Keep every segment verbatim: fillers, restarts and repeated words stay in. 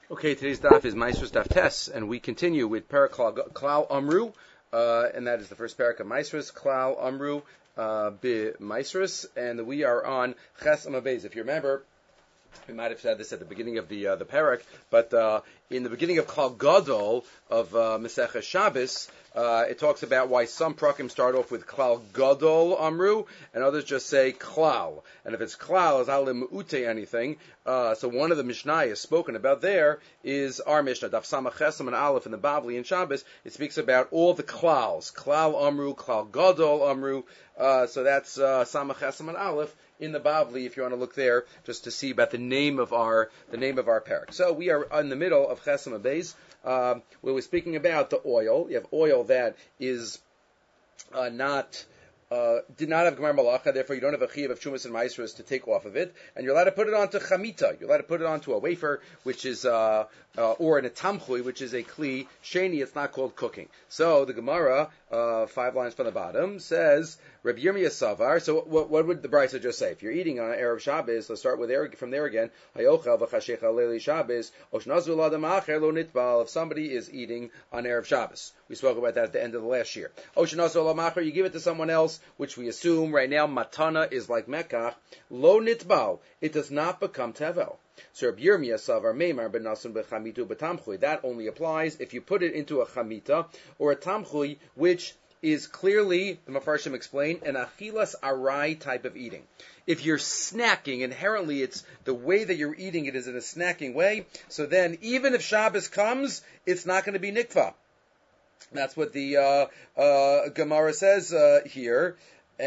Okay, today's daf is Maasros Daf Tes, and we continue with Parak Klal Amru, uh, and that is the first parak of Maasros, Klal Amru uh, Be Maasros, and we are on Ches Amabez. If you remember, we might have said this at the beginning of the uh, the parak, but uh, in the beginning of Klal Gadol of uh, Masechah Shabbos, uh, it talks about why some prakim start off with Klal Gadol Amru, and others just say Klal. And if it's Klal, it's alim ute anything. Uh, so one of the Mishnayos spoken about there is our Mishnah, Daf Samach Chesam and Aleph in the Bavli in Shabbos. It speaks about all the Klals, Klal Amru, Klal Gadol Amru. Uh, so that's uh, Samach Chesam and Aleph in the Bavli, if you want to look there, just to see about the name of our the name of our parak. So we are in the middle of Chesam Abayz, uh, where we're speaking about the oil. You have oil that is uh, not uh, did not have Gemar Malacha, therefore you don't have a chiyuv of Shumas and Maasros to take off of it, and you're allowed to put it onto chamita. You're allowed to put it onto a wafer, which is uh, uh, or in a tamchui, which is a kli sheni. It's not called cooking. So the Gemara, uh, five lines from the bottom, says Reb Yirmiyah Savar. So what, what would the Brisa just say? If you're eating on an Erev Shabbos, let's start with there, from there again. Hayochel v'chashecha leili Shabbos oshnazu l'adam acher lo nitbal. If somebody is eating on Erev Shabbos, we spoke about that at the end of the last year. Oshnazu l'adam acher, you give it to someone else, which we assume right now matana is like mekach. Lo nitbal, it does not become tevel. So Reb Yirmiyah Savar Meimar benasun bechamitu betamchui. That only applies if you put it into a chamita or a tamchui, which is clearly, the Mefarshim explain, an achilas arai type of eating. If you're snacking, inherently it's the way that you're eating it is in a snacking way, so then even if Shabbos comes, it's not going to be nikva. That's what the uh, uh, Gemara says uh, here,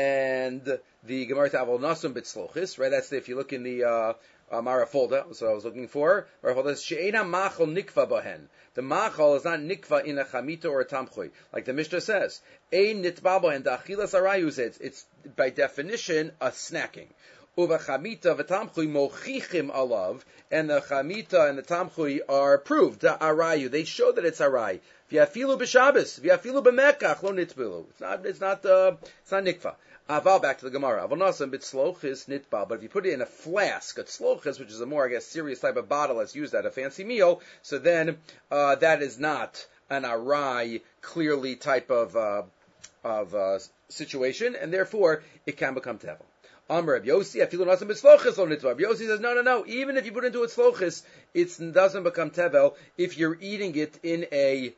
and the Gemara Ta'avol Nasum B'tzlochis, right? That's the, if you look in the uh, uh, Mara folder, that's what I was looking for. Mara folder says she'ena machol nikva bahen. The machol is not nikva in a chamita or a tamchui, like the Mishnah says. Ein nitba bahen the achilas arayus. It's it's by definition a snacking. Uva chamita v'tamchui mochichim alav, and the chamita and the tamchui are proved the arayu. They show that it's aray. V'yafilu b'Shabbos, v'yafilu b'mekach lo nitbilu. It's not it's not uh, it's not nikva. Aval, back to the Gemara. Aval nasam b'tzlochis nitbal. But if you put it in a flask, a tzlochis, which is a more, I guess, serious type of bottle that's used at a fancy meal, so then uh, that is not an arai, clearly type of uh, of uh, situation, and therefore it can become tevel. Amar Reb Yossi, afilu nasam b'tzlochis lo nitbal. Reb Yossi says, no, no, no. Even if you put it into a tzlochis, it doesn't become tevel if you're eating it in a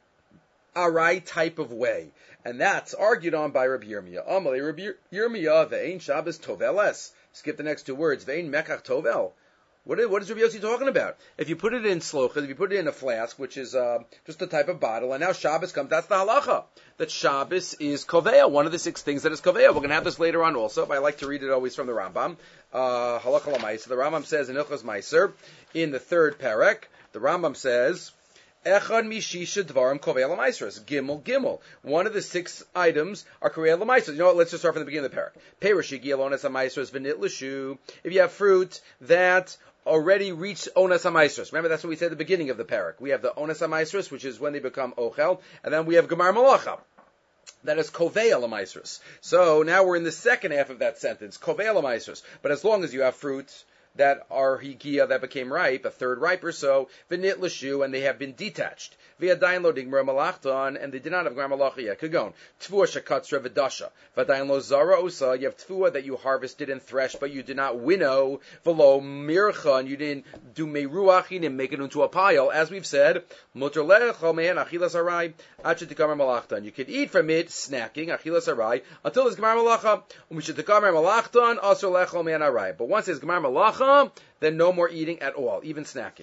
arai type of way. And that's argued on by Rabbi Yirmiyah. Amalei Rabbi Yirmiyah, ve'ein Shabbos toveles. Skip the next two words. Ve'ein mekach tovel. What is, what is Rabbi Yossi talking about? If you put it in slochas, if you put it in a flask, which is uh, just a type of bottle, and now Shabbos comes, that's the halacha. That Shabbos is koveya, one of the six things that is koveya. We're going to have this later on also, but I like to read it always from the Rambam. Uh, halacha l'maiser. The Rambam says in Ilchos Maiser, in the third parak, the Rambam says, Echad mishisha dvarim kovei l'maisros. Gimel, gimel. One of the six items are kovei l'maisros. You know what? Let's just start from the beginning of the parak. Perushi gialonas ha'maisros v'nit l'shu. If you have fruit that already reached onas ha'maisros. Remember, that's what we said at the beginning of the parak. We have the onas ha'maisros, which is when they become ochel, and then we have gemar malacha. That is kovei l'maisros. So now we're in the second half of that sentence, kovei l'maisros. But as long as you have fruit that are higia that became ripe, a third ripe or so, v'nit l'shu, and they have been detached. V'yadayin lo digmar malachton, and they did not have gemar malacha yet. Kagon, tfuah shekatzra v'dasha. V'adayin lo zara osa, you have tfuah that you harvested and threshed, but you did not winnow. V'lo mircha, and you didn't do meruach, you didn't make it into a pile. As we've said, muter lecha me'en achilas harai, achet tikamar malachton. You could eat from it, snacking, achilas harai, until there's gemar malacha. U'mishet tikamar malachton, asur lecha me'en harai. But once there's gemar malacha, then no more eating at all, even snacking.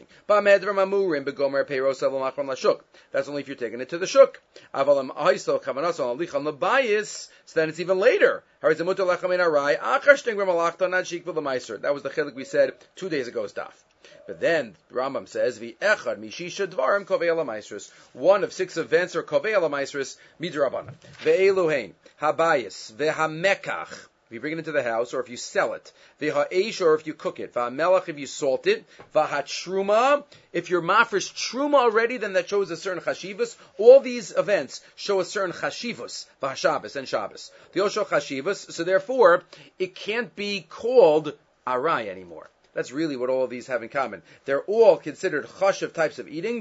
That's only if you're taking it to the shuk. So then it's even later. That was the chiluk we said two days ago's daf. But then Rambam says, "V'echad mishisha dvarim kovei l'maisros." One of six events are kovei l'maisros midrabanan. Ve'eluhein habayis ve'hamekach. If you bring it into the house, or if you sell it, v'ha'esh, or if you cook it, v'ha'melach, if you salt it, v'ha'truma, if you're mafresh truma already, then that shows a certain chashivus. All these events show a certain chashivus, v'ha'shabbos and Shabbos. They all show chashivus, so therefore, it can't be called arai anymore. That's really what all of these have in common. They're all considered chashuv types of eating,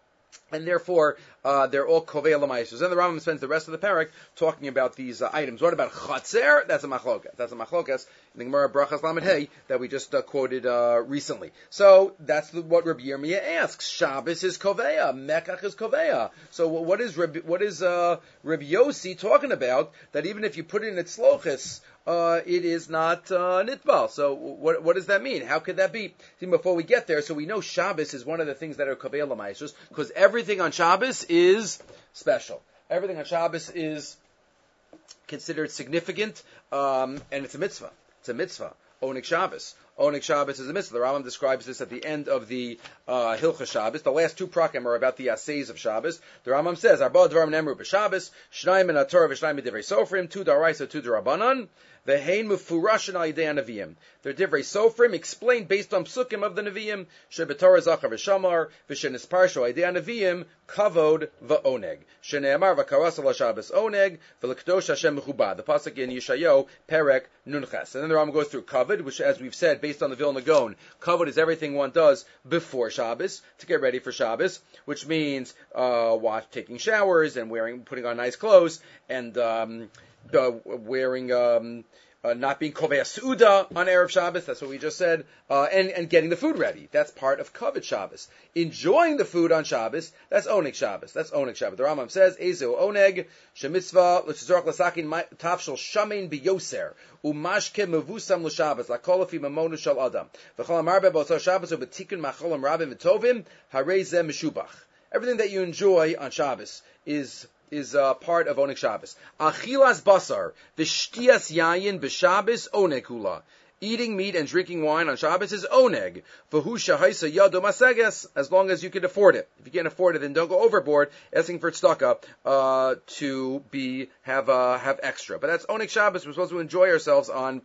and therefore uh, they're all kovei l'maisros. And the Rambam spends the rest of the parak talking about these uh, items. What about chatzer? That's a machlokas. That's a machlokas in the Gemara Brachas Lamed Hey that we just uh, quoted uh, recently. So that's the, what Rabbi Yirmiyah asks. Shabbos is koveya, Mekach is koveya. So what is Rabbi, what is uh, Rabbi Yossi talking about? That even if you put it in its slochis, Uh, it is not uh, nitbal. So what what does that mean? How could that be? See, before we get there, so we know Shabbos is one of the things that are kaveh l'maisros, because everything on Shabbos is special. Everything on Shabbos is considered significant, um, and it's a mitzvah. It's a mitzvah. Onik Shabbos. Onik Shabbos is a mitzvah. The Rambam describes this at the end of the uh, Hilchah Shabbos. The last two prakim are about the assays of Shabbos. The Rambam says, Arba dvarim nemru b'Shabbos, shnayim min haTorah v'shnayim min divrei sofrim, two d'oraisa, two d'Rabbanan, v'hein mufurashin al yidei Nevi'im. They're divrei sofrim, explained based on psukim of the Nevi'im, shebetorah zachar v'shamar, v'shenisparshu al yidei Nevi'im, kavod v'oneg. Shene'amar v'karas al Shabbos oneg, v'lekdosh Hashem mechubad. The pasuk in Yeshayahu, Perek Nunches. And then the Rambam goes through kavod, which, as we've said, based on the Vilna Gaon, kavod is everything one does before Shabbos to get ready for Shabbos, which means uh, watch, taking showers and wearing, putting on nice clothes, and um, uh, wearing, um, uh, not being kovei suda on Erev Shabbos. That's what we just said, uh, and and getting the food ready. That's part of kavod Shabbos. Enjoying the food on Shabbos. That's onig Shabbos. That's onig Shabbos. The Rambam says, Ezu oneg shemitzvah l'tzorach l'sakin tafshel shamein biyoser. Umashke mevusam l'Shabbos lakolafi mamonu shel adam v'chol amarbe b'osar Shabbos u'betikun macholam rabim v'tovim harei zeh meshubach. Everything that you enjoy on Shabbos is is uh, part of Onik Shabbos. Achilas basar v'shtias yayin b'Shabbos oneg hula. Eating meat and drinking wine on Shabbos is oneg. V'hu shahaisa yado maseges, as long as you can afford it. If you can't afford it, then don't go overboard asking for tzedakah uh, to be have uh, have extra. But that's onig Shabbos. We're supposed to enjoy ourselves on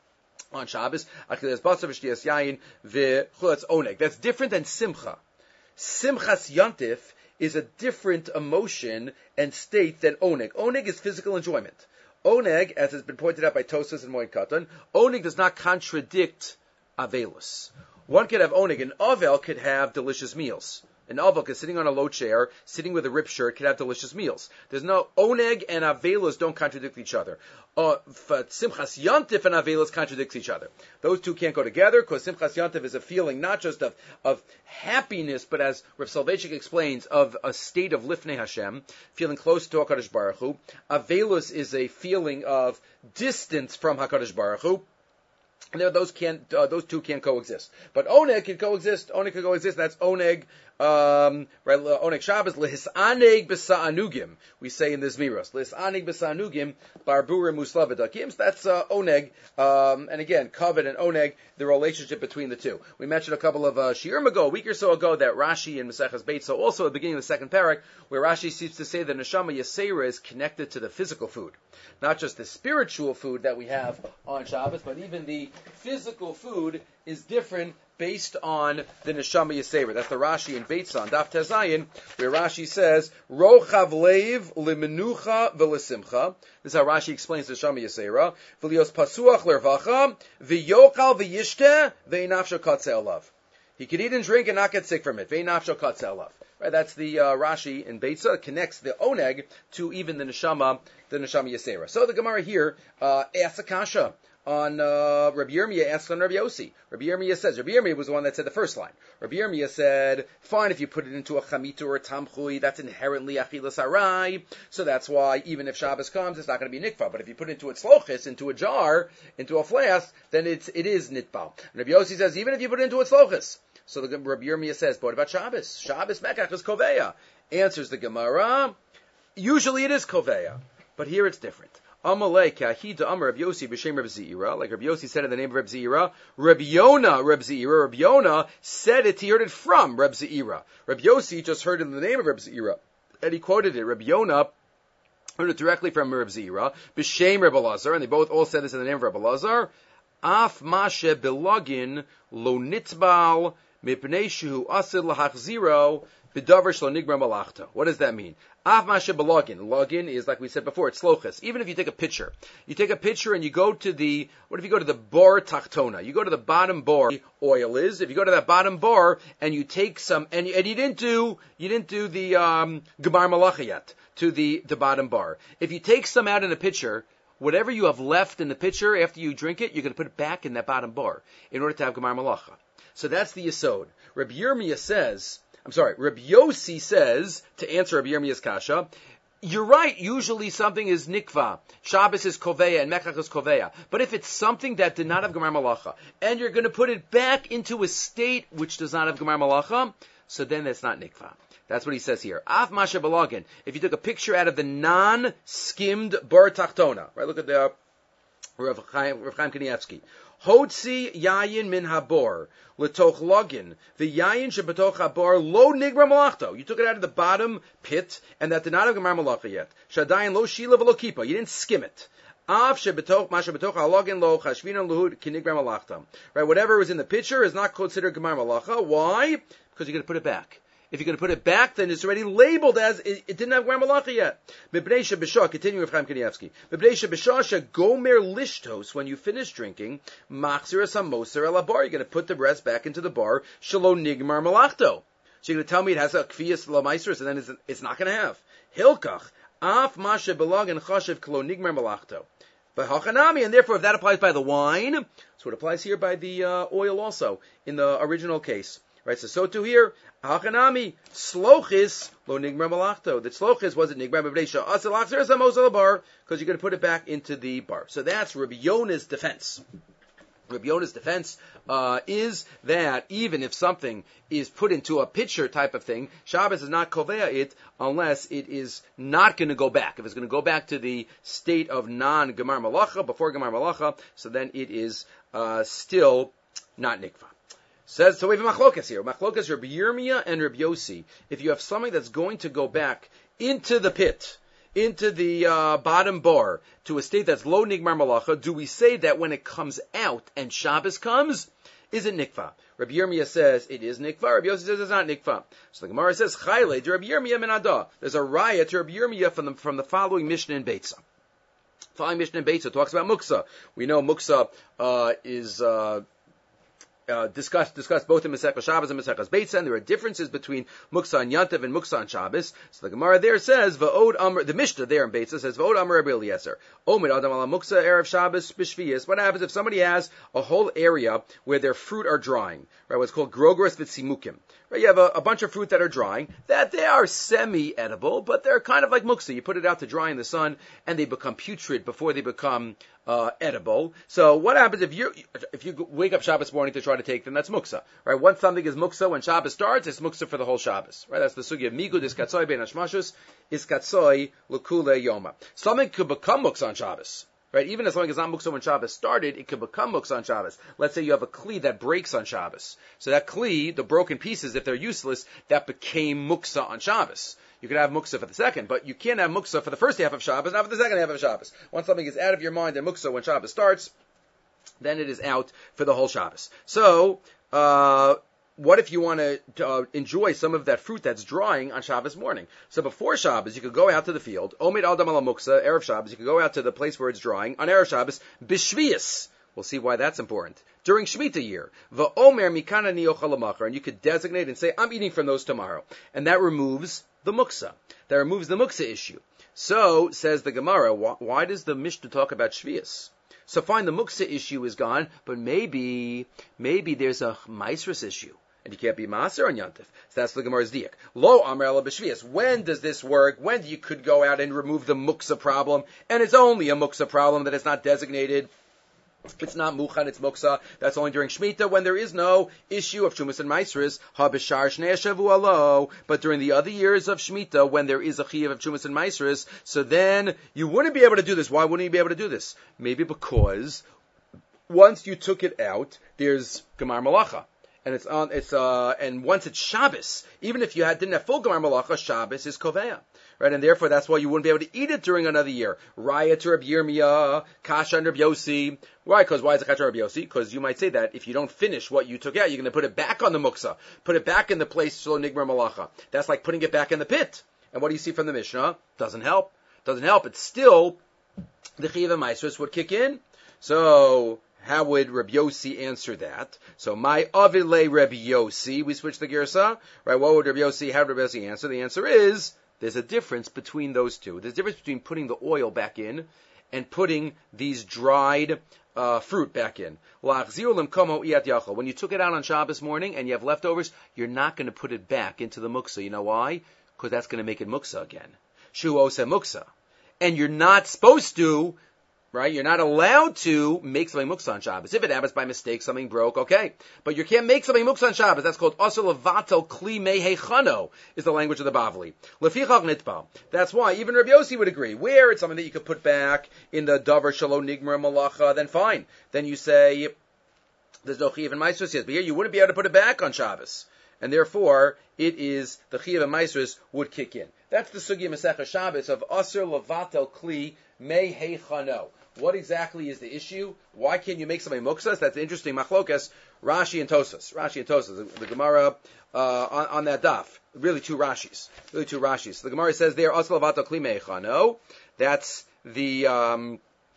on Shabbos. Achilas basar v'shtias yayin v'chulatz oneg. That's different than simcha. Simchas yantif is a different emotion and state than oneg. Oneg is physical enjoyment. Oneg, as has been pointed out by Tosas and Moed Katan, oneg does not contradict avelus. One could have oneg. An avel could have delicious meals. An avel is sitting on a low chair, sitting with a ripped shirt, could have delicious meals. There's no oneg and avelus don't contradict each other. Uh, Simchas Yantif and avelus contradict each other. Those two can't go together because Simchas Yantif is a feeling not just of, of happiness, but as Rav Soloveitchik explains, of a state of Lifnei Hashem, feeling close to HaKadosh Baruch Hu. Avelus is a feeling of distance from HaKadosh Baruch Hu. And those can't, uh, those two can't coexist. But oneg can coexist. Oneg can coexist. That's oneg, um, right? Oneg Shabbos lehisaneg b'sa'anugim. We say in the Zmiros lehisaneg b'sa'anugim barburim uslavaдаkim. That's uh, oneg. Um, and again, kavod and oneg, the relationship between the two. We mentioned a couple of uh, shiurim ago, a week or so ago, that Rashi in Maseches Beitza, also at the beginning of the second parak, where Rashi seems to say that neshama yasera is connected to the physical food, not just the spiritual food that we have on Shabbos, but even the physical food is different based on the neshama yasera. That's the Rashi in Beitza, Daf Tezayin, where Rashi says, Rochav leiv limenucha v'lesimcha. This is how Rashi explains the neshama yasera. V'lios pasuach lervacha, v'yochal v'yishte, v'einafsho katzeh alav. He could eat and drink and not get sick from it. V'einafsho katzeh alav. Right, that's the uh, Rashi in Beitza. It connects the oneg to even the neshama, the neshama yasera. So the Gemara here uh, asks a kasha on uh, Rabbi Yirmiyah asks on Rabbi Yossi. Rabbi Yirmiyah says, Rabbi Yirmiyah was the one that said the first line. Rabbi Yirmiyah said, fine, if you put it into a chamitu or a tamchui, that's inherently achilas arai, so that's why even if Shabbos comes, it's not going to be nikva. But if you put it into a tzlochis, into a jar, into a flask, then it's, it is nitbal. And Rabbi Yossi says, even if you put it into a tzlochis. So the Rabbi Yirmiyah says, but what about Shabbos? Shabbos mekach is koveya. Answers the Gemara, usually it is koveya, but here it's different. Amalei kahida amar Rabbi Yossi b'shem Rabbi Zeira, like Rabbi Yossi said in the name of Rabbi Zeira. Rabbi Yonah, Rabbi Zeira, Rabbi Yonah said it. He heard it from Rabbi Zeira. Rabbi Yossi just heard it in the name of Rabbi Zeira, and he quoted it. Rabbi Yonah heard it directly from Rabbi Zeira b'shem Rabbi Lazar, and they both all said this in the name of Rabbi Lazar. Af mashe belagin lo nitbal mipnei shehu asid lahachziro b'davar shlo nigmar malachto. What does that mean? Av mashe belogin. Login is, like we said before, it's slochus. Even if you take a picture, you take a picture and you go to the, what if you go to the bar tachtona? You go to the bottom bar, oil is. If you go to that bottom bar and you take some, and, and you didn't do, you didn't do the um, gemar malacha yet to the the bottom bar. If you take some out in a pitcher, whatever you have left in the pitcher after you drink it, you're going to put it back in that bottom bar in order to have gemar malacha. So that's the yesod. Rabbi Yirmiyah says. I'm sorry, Rabbi Yossi says, to answer Rabbi Yirmiyah's kasha, you're right, usually something is nikva, Shabbos is koveya, and Mechach is koveya. But if it's something that did not have Gemar Malacha, and you're going to put it back into a state which does not have Gemar Malacha, so then that's not nikva. That's what he says here. Af Masha Balagin, if you took a picture out of the non-skimmed bar tachtona, right, look at the uh, Rav Chaim, Rav Chaim Kanievsky. Hotzi yayin min habor letoch login the yayin shebetoch habor lo nigmar malachto. You took it out of the bottom pit, and that did not have gemar malacha yet. Shadayin lo shila v'lo kipa. You didn't skim it. Av shebetoch masha betoch halogin lo chashvinan luhud kinigmar malachta. Right, whatever was in the pitcher is not considered gemar malacha. Why? Because you're going to put it back. If you're going to put it back, then it's already labeled as, it, it didn't have Gemar Malacha yet. Mibnei B'Shah, continuing with Chaim Kanievsky. Mibnei B'Shah, gomer lishtos, when you finish drinking, machzir samoser el bar, you're going to put the rest back into the bar, shelo nigmar malachto. So you're going to tell me it has a kfiyas lamaisrus, and then it's, it's not going to have. Hilkach, af mashe belag and chashiv klo nigmar malachto. But hachanami, and therefore if that applies by the wine, so it applies here by the uh, oil also, in the original case. Right, so so too here, hachanami, slochis, lo nigmar malachto. The slochis wasn't nigmar b'bneisha, asel achzer samosel bar, because you're going to put it back into the bar. So that's Rabbi Yona's defense. Rabbi Yona's defense uh, is that even if something is put into a pitcher type of thing, Shabbos is not koveya it unless it is not going to go back. If it's going to go back to the state of non-gemar malacha, before gemar malacha, so then it is uh, still not nikva. Says, so we have machlokas here. Machlokas Rabbi Yirmiyah and Rabbi Yossi. If you have something that's going to go back into the pit, into the uh, bottom bar, to a state that's low nigmar malacha, do we say that when it comes out and Shabbos comes, is it nikva? Rabbi Yirmiyah says it is nikva. Rabbi Yossi says it's not nikva. So the Gemara says, Chayle, Rabbi Yirmiyah min adah. There's a raya to Rabbi Yirmiyah from the, from the following Mishnah in Beitza. Following Mishnah in Beitza talks about muksa. We know muksa uh, is... Uh, Uh, discussed discussed both in Masechah Shabbos and Masechah Beitza, and there are differences between Muksa and Yantav and Muksa and Shabbos. So the Gemara there says, Va'od Amr, the Mishnah there in Beitza says, Va'od Amr Rabbi Eliezer, Omid Adam ala Muksa Erev Shabbos B'Shviyas. What happens if somebody has a whole area where their fruit are drying, right? What's called Grogros Vitzimukim. Right? You have a, a bunch of fruit that are drying, that they are semi-edible, but they're kind of like Muksa. You put it out to dry in the sun, and they become putrid before they become Uh, edible. So what happens if you if you wake up Shabbos morning to try to take them? That's muksa, right? Once something is muksa when Shabbos starts, it's muksa for the whole Shabbos, right? That's the sugi of migud is katzoi ben hashmashus is katzoi l'kule yoma. Something could become muksa on Shabbos, right? Even as long as it's not muksa when Shabbos started, it could become muksa on Shabbos. Let's say you have a kli that breaks on Shabbos, so that kli, the broken pieces, if they're useless, that became muksa on Shabbos. You can have muksa for the second, but you can't have muksa for the first half of Shabbos, not for the second half of Shabbos. Once something is out of your mind and muksa when Shabbos starts, then it is out for the whole Shabbos. So, uh, what if you want to uh, enjoy some of that fruit that's drying on Shabbos morning? So before Shabbos, you could go out to the field, Omid Adam ala Muksa, Erev Shabbos, you could go out to the place where it's drying, on Erev Shabbos, B'Shviyas. We'll see why that's important. During Shemitah year, Va'omer mikana niyochal lamachar, and you could designate and say, I'm eating from those tomorrow. And that removes the muksa. That removes the muksa issue. So, says the Gemara, why, why does the Mishnah talk about Shvius? So fine, the muksa issue is gone, but maybe, maybe there's a maisrus issue. And you can't be maser on Yantif. So that's the Gemara's diak. Lo amar ela b'shvius. When does this work? When do you could go out and remove the muksa problem? And it's only a muksa problem that is not designated. It's not muchan, it's muksa. That's only during Shemitah when there is no issue of Shumas and Maisris. Ha b'shar shnei shavualo. But during the other years of Shemitah, when there is a chiyuv of Shumas and Maisris, so then you wouldn't be able to do this. Why wouldn't you be able to do this? Maybe because once you took it out, there's Gemar Malacha. And it's on, it's, uh, and once it's Shabbos, even if you had, didn't have full Gemar Malacha, Shabbos is Koveya. right? And therefore that's why you wouldn't be able to eat it during another year. Raya to Rabbi Yirmiyah, Kasha and Rabbi Yossi. Why? Because why is it Kasha Rabbi Yossi? Because you might say that if you don't finish what you took out, you're going to put it back on the muksa, put it back in the place Shlo Nigmar Malacha. That's like putting it back in the pit. And what do you see from the Mishnah? Doesn't help. Doesn't help. It's still the Chiyuv Maasros would kick in. So how would Rabbi Yossi answer that? So my Avile Rabbi Yossi, we switch the Girsa, right? What would Rabbi Yossi, how would Rabbi Yossi answer? The answer is, there's a difference between those two. There's a difference between putting the oil back in and putting these dried uh, fruit back in. When you took it out on Shabbos morning and you have leftovers, you're not going to put it back into the muksa. You know why? Because that's going to make it muksa again. Shu ose muksa. And you're not supposed to, right? You're not allowed to make something muksa on Shabbos. If it happens by mistake, something broke, okay. But you can't make something muksa on Shabbos. That's called asur levatel kli mehechano, is the language of the Bavli. Lefichach nitbal. That's why even Rabbi Yossi would agree. Where it's something that you could put back in the davar shelo nigmar malacha, then fine. Then you say, there's no chiyuv and maasros yet. But here you wouldn't be able to put it back on Shabbos. And therefore, it is, the chiyuv and maasros would kick in. That's the sugya Masechah Shabbos of asur levatel kli mehechano. What exactly is the issue? Why can't you make something muksas? That's interesting. Machlokas, Rashi and Tosas. Rashi and Tosas. The, the Gemara uh, on, on that daf. Really two Rashis. Really two Rashis. So the Gemara says there, asur levatel kli mehechano. That's the um,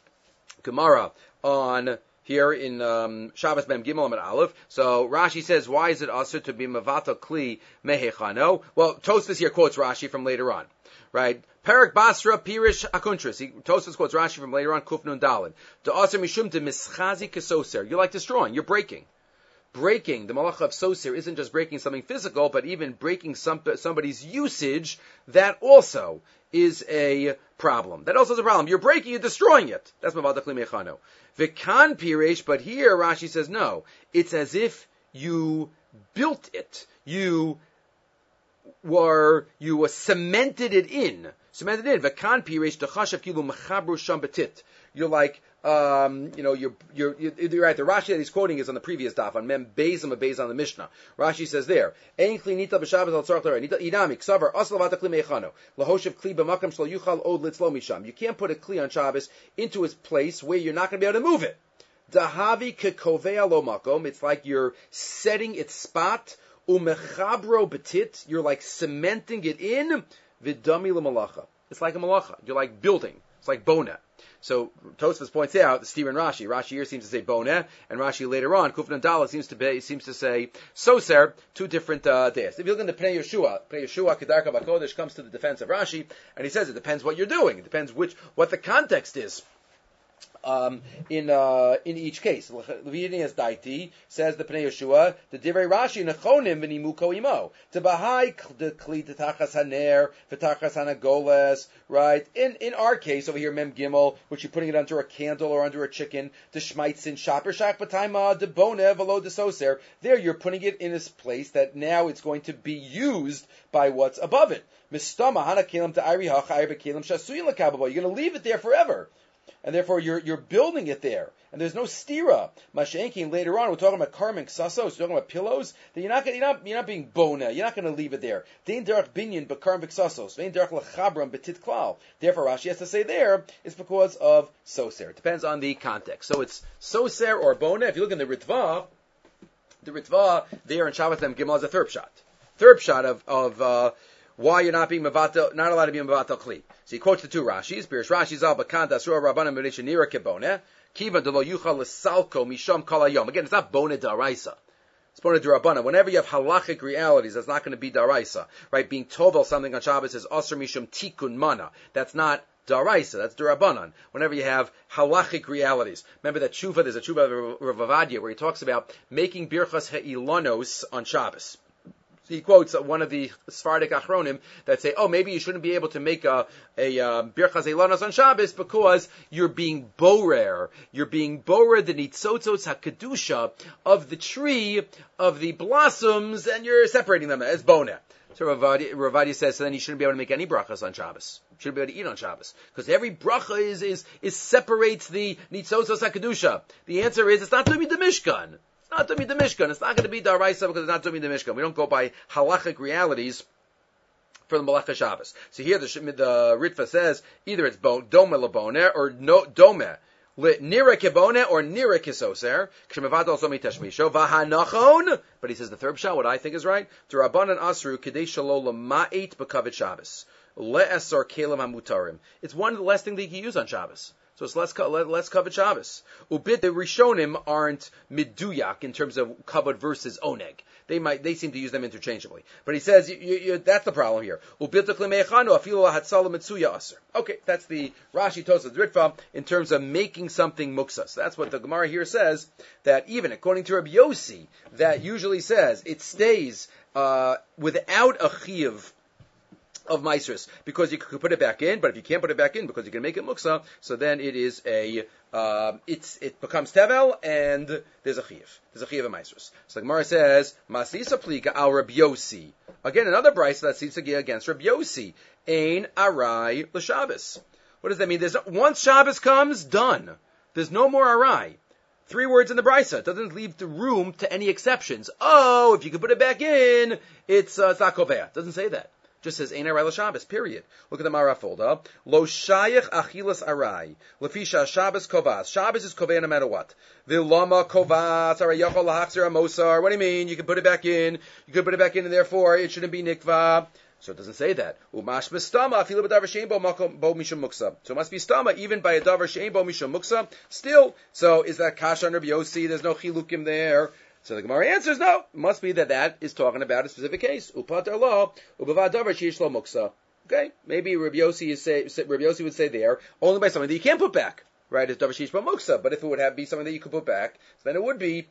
Gemara on here in um, Shabbos Mem Gimel Amid Aleph. So Rashi says, why is it asur to be mevatel kli mehechano? Well, Tosfos here quotes Rashi from later on, right? Perak Basra Pirish Akuntris. He Tosfos quotes Rashi from later on, Kuf Nun Dalin. To asur mishum to mischazi kesoser. You're like destroying. You're breaking. Breaking, the malacha of soser isn't just breaking something physical, but even breaking some, somebody's usage. That also is a problem. That also is a problem. You're breaking, you're destroying it. That's mevatel kli mehechano. V'kan piresh, but here Rashi says no. It's as if you built it. You were, you were cemented it in. Cemented it in. V'kan piresh dechashav kilu mechabru sham betit. You're like, um, you know, you're, you're, you're right. The Rashi that he's quoting is on the previous daf, on Mem Beis and Beis on the Mishnah. Rashi says there, Ein kli nita b'Shabbos al tzarach l'rei. Idami, ksavar, asur levatel kli mehechano. Lahoshev kli b'makam shlo yuchal od litzlo misham. You can't put a kli on Shabbos into his place where you're not going to be able to move it. Dahavi kekovea lo makom. It's like you're setting its spot. Umechabro betit. You're like cementing it in. Vidami l'malacha. It's like a malacha. You're like building. It's like bona. So Tosfos points out the Stephen Rashi. Rashi here seems to say boneh, and Rashi later on, Kufnan Dala seems to be seems to say soser. Two different uh, days. If you look into Pnei Yeshua, Pnei Yeshua Kedarka Bakodesh comes to the defense of Rashi, and he says it depends what you're doing. It depends which what the context is. Um, in uh, in each case, Levinas Daiti says the Pnei Yeshua, the Divrei Rashi nechonim v'nimuko imo to bahai the kli tetachas haner v'tachas hanagoles. Right. In in our case over here, Mem Gimel, which you're putting it under a candle or under a chicken, the shmaitzin shaper shak b'taima de boneh v'lo de soser. There, you're putting it in this place that now it's going to be used by what's above it. Mistama hana kelim to ayri hachayir b'kelim shasuyin lekababo. You're going to leave it there forever. And therefore, you're you're building it there, and there's no stira. Mashenkin later on, we're talking about karmik sasos, we're talking about pillows. Then you're not gonna, you're not you're not being bona. You're not going to leave it there. Dein derech binyan bekarmik sasos. Dein derech lechabram betit klal. Therefore, Rashi has to say there it's because of soser. It depends on the context. So it's soser or bona. If you look in the Ritva, the Ritva there in Shabbos Mem Gimel is a third shot. Third shot of of. Uh, Why you're not being mevatel, not allowed to be mevatel kli. So he quotes the two Rashis. Birish Rashi zal bakant asura rabbanim b'nei nira keboneh kiva delo yuchal lesalko misham kol hayom. Again, it's not boneh daraisa. It's boneh d'Rabbanan. Whenever you have halachic realities, that's not going to be daraisa, right? Being tovel something on Shabbos is asur mishum tikun mana. That's not daraisa. That's d'Rabbanan. Whenever you have halachic realities, remember that tshuva. There's a tshuva of Rav Avadia where he talks about making birchas ha'ilanos on Shabbos. He quotes one of the Sephardic Achronim that say, oh, maybe you shouldn't be able to make a, a um, Birchas Eilanos on Shabbos because you're being borer. You're being borer the nitzotzos HaKedusha of the tree, of the blossoms, and you're separating them as boneh. So Ravadi, Ravadi says, so then you shouldn't be able to make any brachas on Shabbos. You shouldn't be able to eat on Shabbos. Because every bracha is, is, is separates the nitzotzos HaKedusha. The answer is, it's not to be the Mishkan. It's not to be the Mishkan. It's not going to be Daraisa because it's not to be the Mishkan. We don't go by halachic realities for the Malacha Shabbos. So here the, the Ritva says either it's bo, dome lebone or no dome nira kebone or nira kisoser. Kshemavad also mitashmisho vahanachon. But he says the third pshat, what I think is right. To Rabbanan asru kedei shalo lema'et b'kavod Shabbos le'esar kelim hamutarim. It's one of the last things that you can use on Shabbos. So it's less less kavod Shabbos. Ubit the Rishonim aren't miduyak in terms of kavod versus oneg. They might they seem to use them interchangeably. But he says you, you, you, that's the problem here. Ubit klemeichanu afilu hatzala mitzuya aser. Okay, that's the Rashi Tosafos Ritva in terms of making something muksa. So that's what the Gemara here says, that even according to Rabbi Yossi, that usually says it stays uh, without a chiyuv of maisrus, because you could put it back in, but if you can't put it back in because you can make it muksa, so then it is a, um, it's, it becomes tevel, and there's a chiyuv. There's a chiyuv of maisrus. So the Gemara says, Masisa plika al Rabbi Yossi. Again, another brayso that seems to be against Rabbi Yossi. Ein arai l'Shabbos. What does that mean? There's no, once Shabbos comes, done. There's no more arai. Three words in the brayso. It doesn't leave the room to any exceptions. Oh, if you can put it back in, it's, uh, it's not kovea. It doesn't say that. Just says ein arai l'Shabbos, period. Look at the Mara folder. Lo shayach achilas arai. Lefisha Shabbos kovas. Shabbos is kovea no matter what. Vilama kovas arai yachol lahachzir amosar. What do you mean? You can put it back in. You can put it back in, and therefore it shouldn't be nikva. So it doesn't say that. Umash b'stama afilu b'davar she'ein bo makom bo mishum muksa. So it must be stama even by a davar she'ein bo mishum muksa. Still, so is that kasha under Yossi? There's no chilukim there. So the Gemara answers, no. It must be that that is talking about a specific case. Upater lo, ubavad davar sheish lo muksa. Okay, maybe Rabbi Yossi, is say, Rabbi Yossi would say there, only by something that you can't put back. Right, it's davar sheish lo muksa. But if it would have be something that you could put back, then it would be,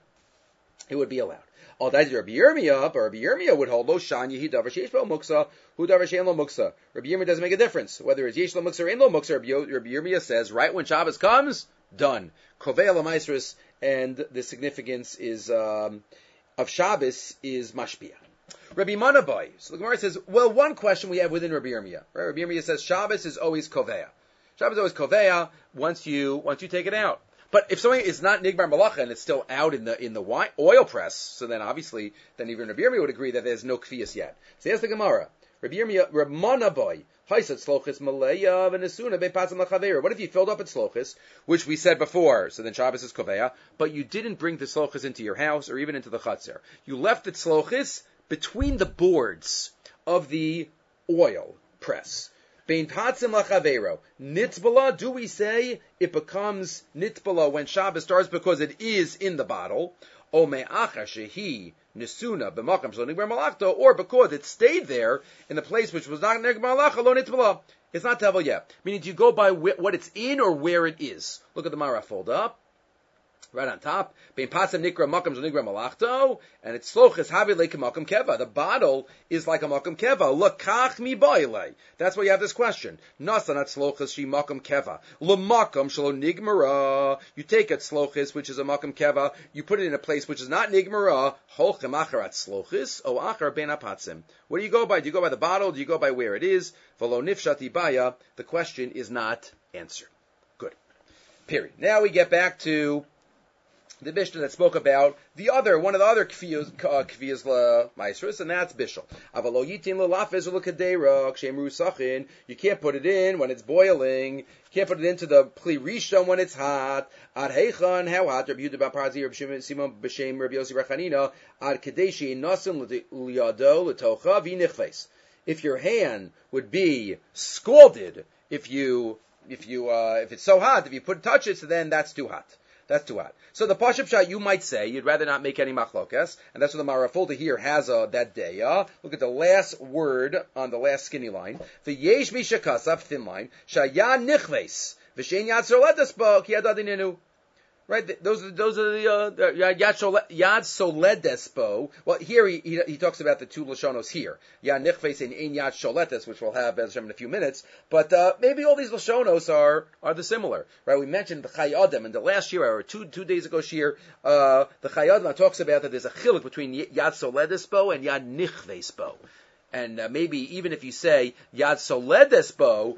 it would be allowed. All that is Rabbi Yirmiyah, but Rabbi Yirmiyah would hold lo shan yehi davar sheish lo muksa, hu davar she'ein lo muksa. Rabbi Yirmiyah doesn't make a difference whether it's yesh lo muksa or ein lo muksa. Rabbi Yirmiyah says right when Shabbos comes, done. Kovei la maisrus, and the significance is um, of Shabbos is mashpia. Rabbi Manabai. So the Gemara says, well, one question we have within Rabbi Yirmiyah. Right? Rabbi Yirmiyah says Shabbos is always kovea. Shabbos is always kovea once you once you take it out. But if something is not nigmar malacha and it's still out in the in the wine, oil press, so then obviously then even Rabbi Yirmiyah would agree that there's no kfiyas yet. So here's the Gemara. Rabbi Yirmiyah, Rabbi Manabai. What if you filled up at slochis, which we said before, so then Shabbos is kovea, but you didn't bring the slochis into your house or even into the chatzar. You left it slochis between the boards of the oil press. Bein patzim lachavero. Nitzbala, do we say it becomes nitzbala when Shabbos starts because it is in the bottle? O me'acha shehi nisuna b'makam shlo nigmar malachto, or because it stayed there in the place which was not nigmar malacha lo nitzbala. It's not tevel yet. Meaning, do you go by wh- what it's in or where it is? Look at the Mara fold up. Right on top, bein patzim nikra makam shlo nigmar malachto, and it's slochis havi like a makam keva. The bottle is like a makam keva. Lakach mi boile. That's why you have this question. Nasa not slochis she makam keva. L'makam shlo nigmara. You take it slochis, which is a makam keva. You put it in a place which is not nigmara. Holchem acharat slochis o achar ben apatzim. What do you go by? Do you go by the bottle? Do you go by where it is? V'lo nifshati baya. The question is not answered. Good. Period. Now we get back to the Mishnah that spoke about the other, one of the other kfiyas, uh, kfiyas la maisrus, and that's bishul. Avalo yitin l'lafez l'kadeira k'shemru sachin. You can't put it in when it's boiling. You can't put it into the pli rishon when it's hot. Ad heichan, how hot? Rabbi Yehuda bar Parzi, Rabbi Simon b'shem Rabbi Yossi Rechanina. Ad kadeshi nasim l'yado l'tocha v'nichves. If your hand would be scalded, if you, if you, uh, if it's so hot, if you put touch it, so then that's too hot. That's too hot. So the Pashup Shah, you might say, you'd rather not make any machlokas, and that's what the Marafulta here has uh, that day. Uh. Look at the last word on the last skinny line. The Yesh Mishakasav, thin line, Shaya Nichves, Vishen Yad Soledespo, Kiadadininu. Right? Those are, those are the, uh, the Yad Soledespo. Well, here he, he, he talks about the two Lashonos here. Yad Nichves and Ein Yad Sholetes, which we'll have in a few minutes. But, uh, maybe all these Lashonos are, are the similar. Right? We mentioned the Chai Adam in the last year, or two, two days ago shir, uh, the Chai Adam talks about that there's a chiluk between Yad Soledespo and Yad Nichvespo. And uh, maybe even if you say Yad Soledespo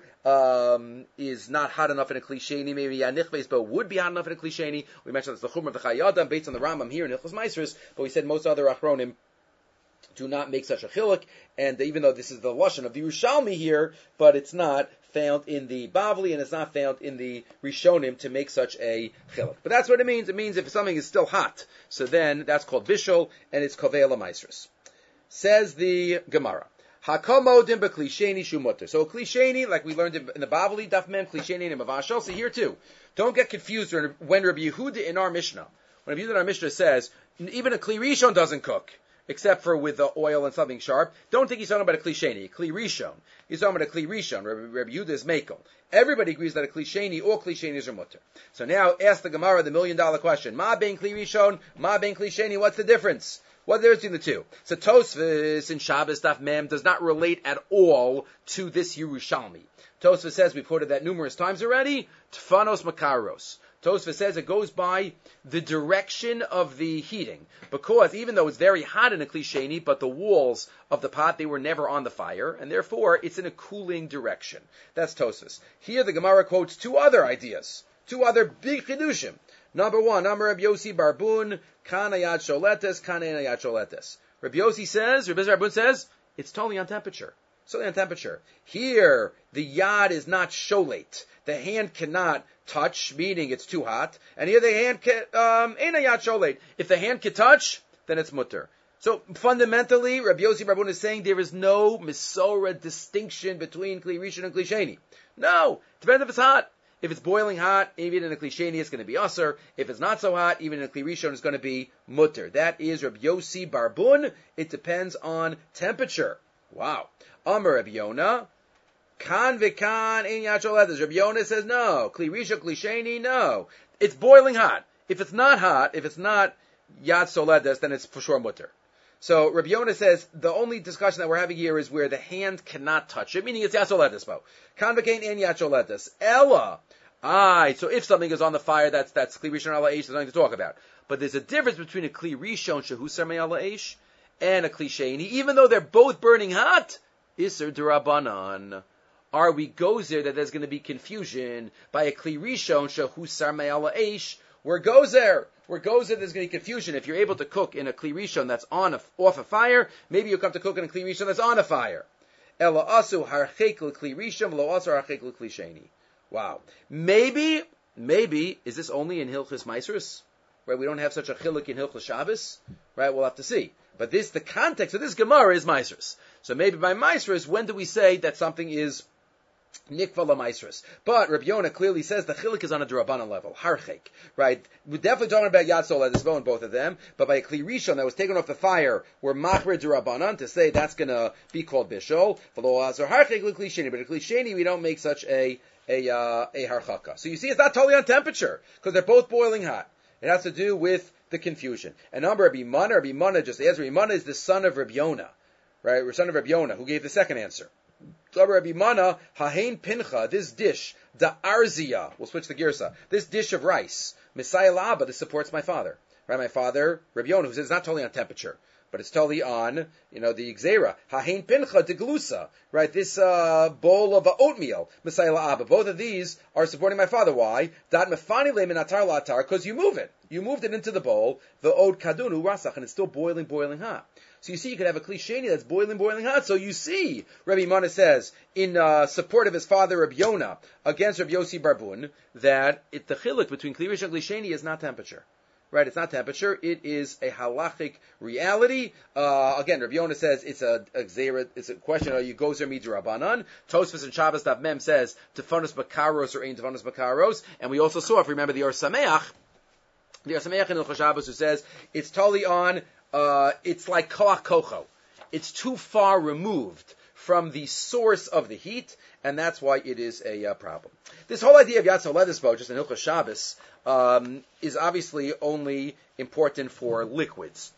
um, is not hot enough in a klisheni, maybe Yad Nichvespo would be hot enough in a klisheni. We mentioned that's the chumrah of the Chai Adam based on the Rambam here in Hilchos Maisrus, but we said most other achronim do not make such a chiluk, and even though this is the lashon of the Yerushalmi here, but it's not found in the Bavli, and it's not found in the Rishonim to make such a chiluk. But that's what it means. It means if something is still hot, so then that's called bishul, and it's kovei l'maisrus. Says the Gemara. Hakomodim b'klisheni shumutter. So klisheni, like we learned in the Bavli, daf mem klisheni and mavashal. So here too, don't get confused when Rabbi Yehuda in our Mishnah, when Rabbi Yehuda in our Mishnah says even a kli rishon doesn't cook except for with the oil and something sharp. Don't think he's talking about a klisheni, a kli rishon. He's talking about a kli rishon. Rabbi, Rabbi Yehuda is mekel. Everybody agrees that a klisheni or klisheni is a mutter. So now ask the Gemara the million dollar question: Ma ben kli rishon, ma ben klisheni. What's the difference? What's the difference between the two? So Tosfos in Shabbos Daf Mem does not relate at all to this Yerushalmi. Tosfos says, we've quoted that numerous times already, Tfanos Makaros. Tosfos says it goes by the direction of the heating. Because even though it's very hot in a klisheni, but the walls of the pot, they were never on the fire, and therefore it's in a cooling direction. That's Tosfos. Here the Gemara quotes two other ideas, two other big chidushim. Number one, Amar Rabbi Yossi Barbun, Kanayat Sholetes, Kanayat Sholetes. Rabbi Yossi says, Rabbi Yossi Barbun says, it's totally on temperature. It's totally on temperature. Here, the yad is not sholate. The hand cannot touch, meaning it's too hot. And here the hand can, um, ain't a yad sholate. If the hand can touch, then it's mutter. So fundamentally, Rabbi Yossi Barbun is saying there is no Mesorah distinction between Kli Rishon and Kli Sheni. No, it depends if it's hot. If it's boiling hot, even in a Kli Sheni, it's going to be aser. If it's not so hot, even in a Kli Rishon, it's going to be mutter. That is Rabbi Yossi Barbun. It depends on temperature. Wow. Amar Rabbi Yonah, kan v'kan ein yad sholetes. Rabbi Yonah says no. Kli Rishon, Kli Sheni, no. It's boiling hot. If it's not hot, if it's not yad sholetes, then it's for sure mutter. So Rabbi Yonah says the only discussion that we're having here is where the hand cannot touch it, meaning it's yad sholetes bo. Kan v'kan ein yad sholetes. Ella. Aye, so if something is on the fire, that's that's Kli Rishon ala eish, there's nothing to talk about. But there's a difference between a Kli Rishon shehu sarmei ala eish and a Kli Sheni, even though they're both burning hot. Iser d'Rabbanan. Are we gozer that there's going to be confusion by a Kli Rishon shehu sarmei ala eish? We're gozer. We're gozer. There's going to be confusion. If you're able to cook in a Kli Rishon that's on a, off a fire, maybe you'll come to cook in a Kli Rishon that's on a fire. Ela asu harchek l'Kli Rishon v'lo asu harchek l'Kli Sheni. Wow. Maybe, maybe, is this only in Hilchos Maisrus? Right, we don't have such a chiluk in Hilchos Shabbos? Right, we'll have to see. But this, the context of this Gemara is Maisrus. So maybe by Maisrus, when do we say that something is Nikva LaMaisrus? But Rabbi Yonah clearly says the chiluk is on a D'Rabbanan level, harchek, right? We're definitely talking about Yad Sholetes in both of them, but by a Kli Rishon that was taken off the fire, we're machmer D'Rabbanan to say that's going to be called bishol. V'lo azor harchek l'Kli Sheni, but a Kli Sheni we don't make such a a uh, a harchaka. So you see, it's not totally on temperature because they're both boiling hot. It has to do with the confusion. And number Rabbi Mana, Rabbi Mana just as Rabbi Mana is the son of Rabbi Yonah, right? Or son of Rabbi Yonah, who gave the second answer. Rabbi Mana, Hahein Pincha, this dish, da Arzia, we'll switch the girsa, this dish of rice, Messiah La'aba, this supports my father. Right, my father, Rabbi Yonah, who says it's not totally on temperature, but it's totally on, you know, the Gzeira. Hahein Pincha de Glusa, right, this uh, bowl of uh, oatmeal, Messiah La'aba. Both of these are supporting my father. Why? Dat mefani le min atar la'atar, because you move it. You moved it into the bowl, the od kadunu rasach, and it's still boiling, boiling hot. So you see, you could have a Kli Sheni that's boiling, boiling hot. So you see, Rabbi Mana says, in uh, support of his father, Rabbi Yonah, against Rabbi Yossi Barbun, that it, the chiluk between Kli Rishon and Kli Sheni is not temperature. Right, it's not temperature. It is a halachic reality. Uh, again, Rabbi Yonah says it's a, a gzeira, it's a question, are you gozer midrabanan? Tosfos and Shabbos Daf Mem says, tefonos bakaros or ein tefonos bakaros. And we also saw, if you remember the Or Sameach, the Or Sameach in Hilchos Shabbos, who says, it's totally on, uh, it's like koach kocho. It's too far removed from the source of the heat, and that's why it is a uh, problem. This whole idea of Yad Sholetes bo, just in Hilchos Shabbos, um, is obviously only important for liquids.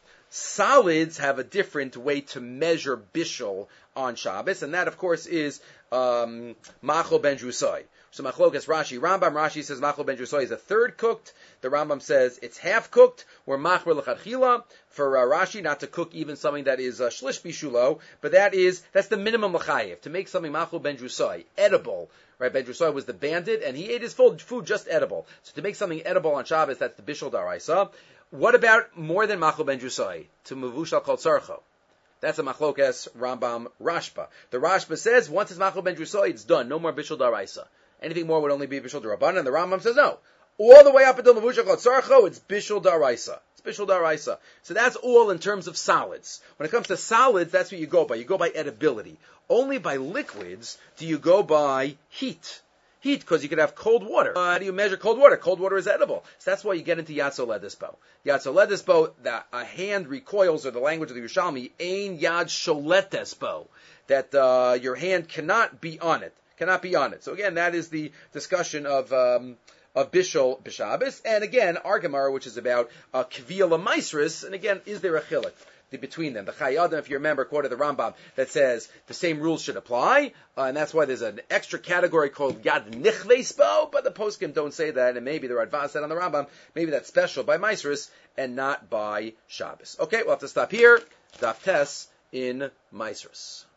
Solids have a different way to measure bishul on Shabbos, and that, of course, is um, Machlo ben Drusai. So Machlokas Rashi, Rambam Rashi says Machlo ben Drusai is a third cooked. The Rambam says it's half cooked. We're Machmer l'chadchila for uh, Rashi not to cook even something that is uh, shlish bishulo, but that is that's the minimum l'chayev to make something Machlo ben Drusai edible. Right, Ben Drusai was the bandit, and he ate his food, food just edible. So to make something edible on Shabbos, that's the bishul daraisa. What about more than Machlo ben Drusai to mavushal kol tzarcho? That's a machlokes Rambam Rashba. The Rashba says once it's machlo ben drusoi, it's done. No more bishul daraisa. Anything more would only be bishul darabanan. And the Rambam says no. All the way up until Levushach Latzarcho, it's bishul daraisa. It's bishul daraisa. So that's all in terms of solids. When it comes to solids, that's what you go by. You go by edibility. Only by liquids do you go by heat. Heat, because you could have cold water. Uh, how do you measure cold water? Cold water is edible. So that's why you get into Yatso Ledisbo. Yatso Ledisbo, that a hand recoils, or the language of the Yerushalmi, Ein Yad Sholetesbo, that uh, your hand cannot be on it. Cannot be on it. So again, that is the discussion of um, of Bishul B'Shabbos. And again, our Gemara, which is about uh, Kviyah L'Maisris, and again, is there a chilek between them? The Chai Adam, if you remember, quoted the Rambam that says the same rules should apply, uh, and that's why there's an extra category called Yad Nichvespo, but the poskim don't say that, and maybe the Radvan said on the Rambam, maybe that's special by Maisrus and not by Shabbos. Okay, we'll have to stop here. Daf Tes in Maisrus.